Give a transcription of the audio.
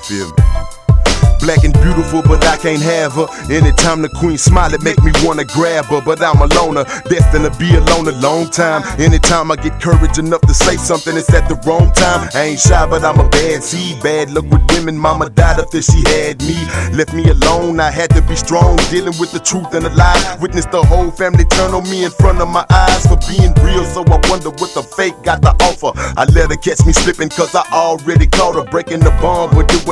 feel me? Black and beautiful, but I can't have her. Anytime the queen smile, it make me wanna grab her. But I'm a loner, destined to be alone a long time. Anytime I get courage enough to say something, it's at the wrong time. I ain't shy, but I'm a bad seed. Bad luck with women, mama died after she had me. Left me alone, I had to be strong, dealing with the truth and the lie. Witnessed the whole family turn on me in front of my eyes for being real, so I wonder what the fake got to offer. I let her catch me slipping, cause I already caught her breaking the bond, but it